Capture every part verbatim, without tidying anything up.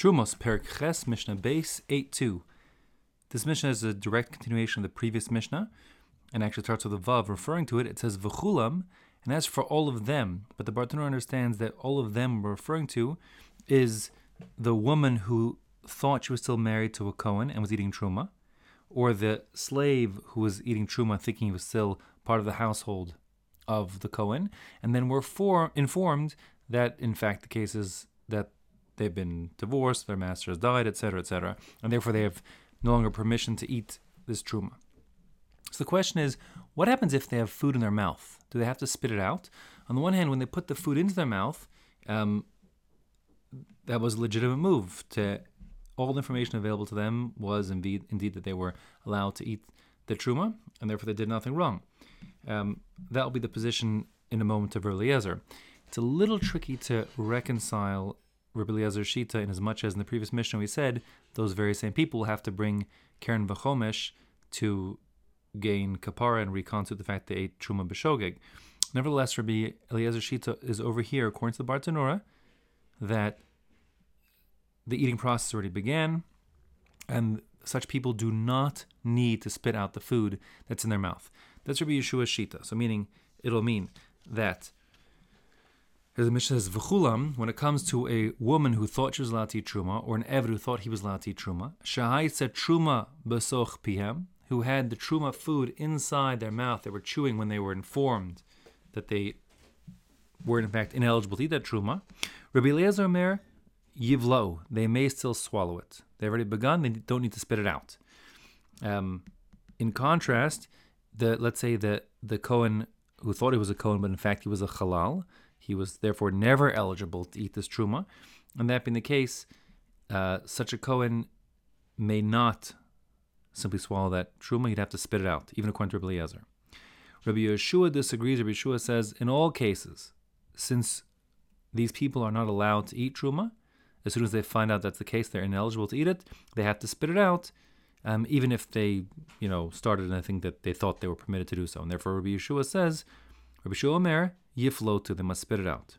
Trumos, Perek Ches, Mishnah Base eight two. This Mishnah is a direct continuation of the previous Mishnah, and actually starts with a Vav referring to it. It says V'chulam, and as for all of them, but the Bartanura understands that all of them we're referring to is the woman who thought she was still married to a Kohen and was eating Truma, or the slave who was eating Truma thinking he was still part of the household of the Kohen, and then we're for, informed that in fact the case is that they've been divorced, their master has died, et cetera, et cetera, and therefore they have no longer permission to eat this Truma. So the question is, what happens if they have food in their mouth? Do they have to spit it out? On the one hand, when they put the food into their mouth, um, that was a legitimate move. To all the information available to them was indeed, indeed that they were allowed to eat the Truma, and therefore they did nothing wrong. Um, that will be the position in a moment of Rabbi Eliezer. It's a little tricky to reconcile Rabbi Eliezer's Shita, in as much as in the previous Mishnah we said those very same people will have to bring Keren V'chomesh to gain kapara and reconstitute the fact they ate Truma B'shogeg. Nevertheless, Rabbi Eliezer's Shita is over here, according to the Bartanura, that the eating process already began, and such people do not need to spit out the food that's in their mouth. That's Rabbi Yeshua's Shita. So meaning, it'll mean that, as the Mishnah says, V'chulam, when it comes to a woman who thought she was allowed to eat Truma, or an Eved who thought he was allowed to eat Truma, Shahaitza Truma B'soch Pihem, who had the Truma food inside their mouth, they were chewing when they were informed that they were in fact ineligible to eat that Truma, Rabbi Eliezer Omer, Yivlo, they may still swallow it. They've already begun, they don't need to spit it out. Um, in contrast, the let's say the, the Kohen who thought he was a Kohen, but in fact he was a Halal, he was therefore never eligible to eat this Truma, and that being the case, uh, such a Kohen may not simply swallow that Truma, he'd have to spit it out, even according to Rabbi Eliezer. Rabbi Yeshua disagrees. Rabbi Yeshua says, in all cases, since these people are not allowed to eat Truma, as soon as they find out that's the case, they're ineligible to eat it, they have to spit it out, um, even if they, you know, started and I think that they thought they were permitted to do so. And therefore Rabbi Yeshua says, Rabbi Yeshua Omer, Yiflo to, they must spit it out.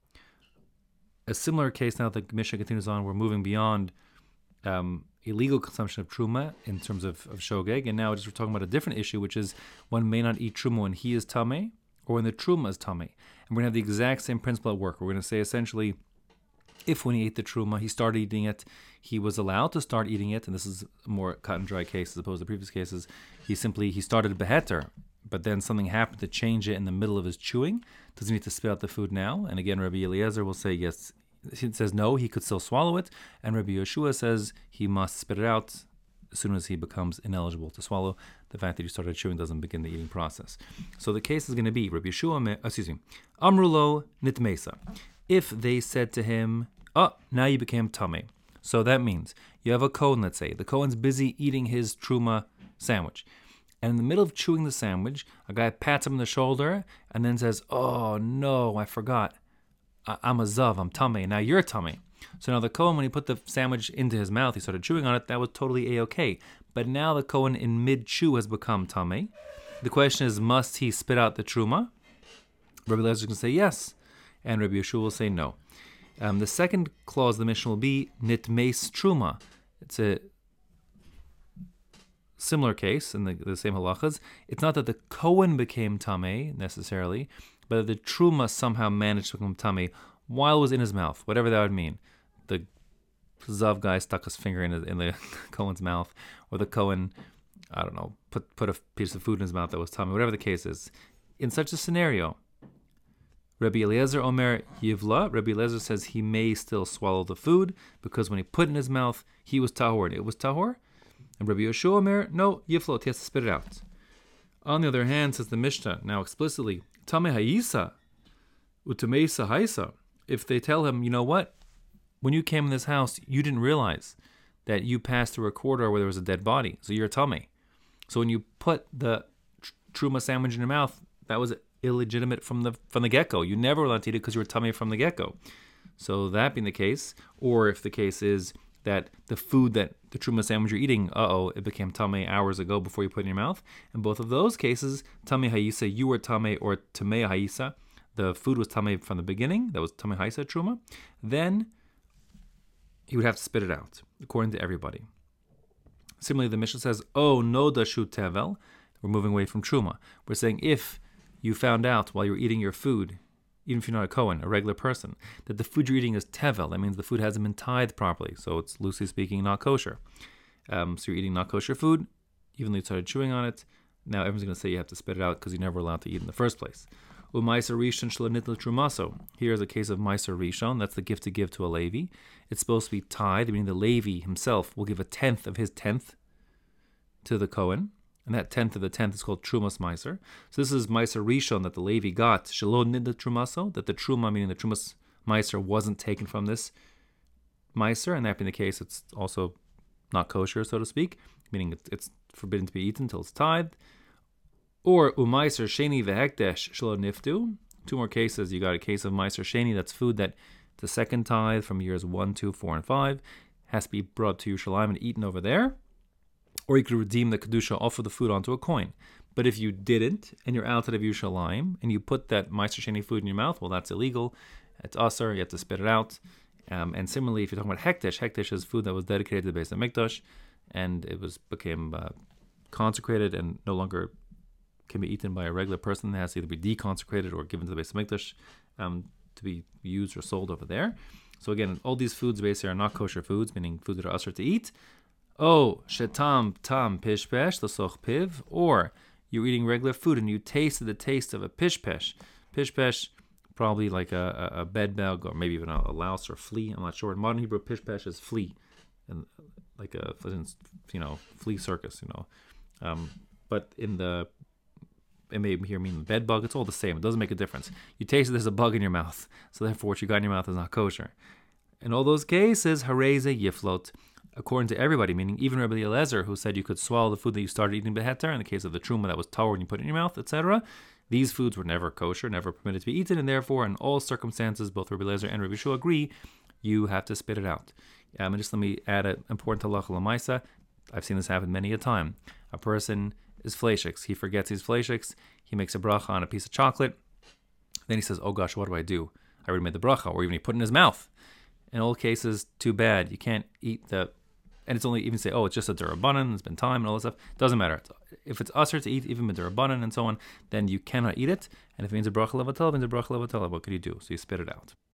A similar case now that the Mishnah continues on, we're moving beyond um, illegal consumption of Truma in terms of, of Shogeg, and now just we're talking about a different issue, which is one may not eat Truma when he is Tameh, or when the Truma is Tameh. And we're going to have the exact same principle at work. We're going to say essentially, if when he ate the Truma, he started eating it, he was allowed to start eating it, and this is a more cut and dry case as opposed to previous cases, he simply, he started beheter, but then something happened to change it in the middle of his chewing. Does he need to spit out the food now? And again, Rabbi Eliezer will say yes. He says no, he could still swallow it. And Rabbi Yeshua says he must spit it out as soon as he becomes ineligible to swallow. The fact that you started chewing doesn't begin the eating process. So the case is going to be Rabbi Yeshua, excuse me, Amrulo Nitmesa. If they said to him, oh, now you became Tameh. So that means you have a Kohen, let's say. The Kohen's busy eating his Truma sandwich. And in the middle of chewing the sandwich, a guy pats him on the shoulder and then says, oh, no, I forgot. I- I'm a Zav, I'm Tameh. Now you're Tameh. So now the Kohen, when he put the sandwich into his mouth, he started chewing on it, that was totally A-okay. But now the Kohen in mid-chew has become Tameh. The question is, must he spit out the Truma? Rabbi Eliezer is going to say yes. And Rabbi Yeshua will say no. Um, the second clause of the Mishnah will be Nitmeis Truma. It's a similar case in the, the same halachas. It's not that the Kohen became Tameh necessarily, but that the Truma somehow managed to become Tameh while it was in his mouth, whatever that would mean. The Zav guy stuck his finger in, his, in the Kohen's mouth, or the Kohen, I don't know, put, put a piece of food in his mouth that was Tameh, whatever the case is. In such a scenario, Rabbi Eliezer Omer Yivla, Rabbi Eliezer says he may still swallow the food because when he put it in his mouth, he was tahor and it was tahor. And Rabbi Yeshua Omer, no, Yiflo, he has to spit it out. On the other hand, says the Mishnah, now explicitly, Tameh Hayisa, Utamesa Haisa. If they tell him, you know what, when you came in this house, you didn't realize that you passed through a corridor where there was a dead body, so you're a Tameh. So when you put the tr- Truma sandwich in your mouth, that was illegitimate from the from the get-go. You never were allowed to eat it because you were Tameh from the get-go. So that being the case, or if the case is that the food that the Truma sandwich you're eating, uh-oh, it became Tameh hours ago before you put it in your mouth. In both of those cases, Tameh Hayisa, you were Tameh, or Tameh Hayisa, the food was Tameh from the beginning, that was Tameh Hayisa Truma. Then he would have to spit it out, according to everybody. Similarly, the Mishnah says, oh, no dashu tevel. We're moving away from truma. We're saying if you found out while you're eating your food, even if you're not a Kohen, a regular person, that the food you're eating is tevel, that means the food hasn't been tithed properly, so it's loosely speaking not kosher. Um, so you're eating not kosher food, even though you started chewing on it, now everyone's going to say you have to spit it out because you're never allowed to eat in the first place. U'maiser rishon shelo nitl trumaso. Here's a case of maiser rishon. That's the gift to give to a Levi. It's supposed to be tithed, meaning the Levi himself will give a tenth of his tenth to the Kohen, and that tenth of the tenth is called trumas maiser. So this is maiser rishon that the Levi got shelo nitl trumaso, that the truma, meaning the trumas maiser, wasn't taken from this maiser, and that being the case, it's also not kosher, so to speak, meaning it's, it's forbidden to be eaten until it's tithed. Or umaiser sheni vehekdesh shelo niftu. Two more cases. You got a case of maiser sheni. That's food that the second tithe from years one, two, four, and five has to be brought to Yerushalayim and eaten over there. Or you could redeem the kedusha off of the food onto a coin. But if you didn't and you're outside of Yerushalayim and you put that maiser sheni food in your mouth, well, that's illegal. It's asur. You have to spit it out. Um, and similarly, if you're talking about hekdesh, hekdesh is food that was dedicated to the Beis Hamikdash, and it was became uh, consecrated and no longer can be eaten by a regular person. It has to either be deconsecrated or given to the Beis Hamikdash um, to be used or sold over there. So again, all these foods basically are not kosher foods, meaning foods that are usher to eat. Oh, shetam tam pishpesh l'soch piv, or you're eating regular food and you tasted the taste of a pishpesh. Pishpesh, probably like a, a, a bed bug or maybe even a, a louse or flea. I'm not sure. In modern Hebrew, pishpesh is flea, and like a you know flea circus, you know. Um, but in the it may here mean bed bug. It's all the same. It doesn't make a difference. You taste it, there's a bug in your mouth, so therefore what you got in your mouth is not kosher. In all those cases, hareze yiflot, according to everybody, meaning even Rabbi Eliezer, who said you could swallow the food that you started eating beheter, in the case of the truma that was tawar and you put it in your mouth, et cetera. These foods were never kosher, never permitted to be eaten, and therefore, in all circumstances, both Rabbi Eliezer and Rabbi Shua agree, you have to spit it out. Um, and just let me add an important halacha l'maisa. I've seen this happen many a time. A person is fleishiks. He forgets he's fleishiks. He makes a bracha on a piece of chocolate. Then he says, oh gosh, what do I do? I already made the bracha. Or even he put it in his mouth. In all cases, too bad. You can't eat the... And it's only even say, oh, it's just a durabanan, it's been time and all this stuff. Doesn't matter. If it's usher to eat, even with durabanan and so on, then you cannot eat it. And if it means a bracha levatel, it means a bracha levatel. What could you do? So you spit it out.